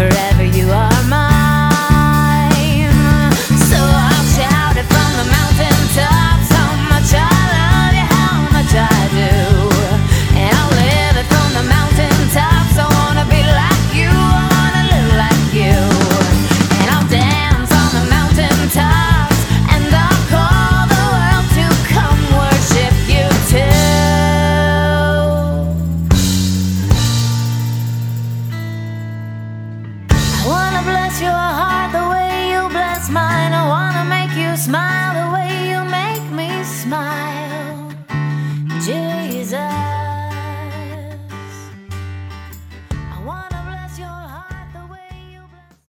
forever you are mine. So I'll shout it from the mountaintops, how much I love you, how much I do. And I'll live it from the mountaintops. I wanna be like you, I wanna live like you. And I'll dance on the mountaintops, and I'll call the world to come worship you too. I wanna bless your heart the way you bless mine. I wanna make you smile the way you make me smile. Just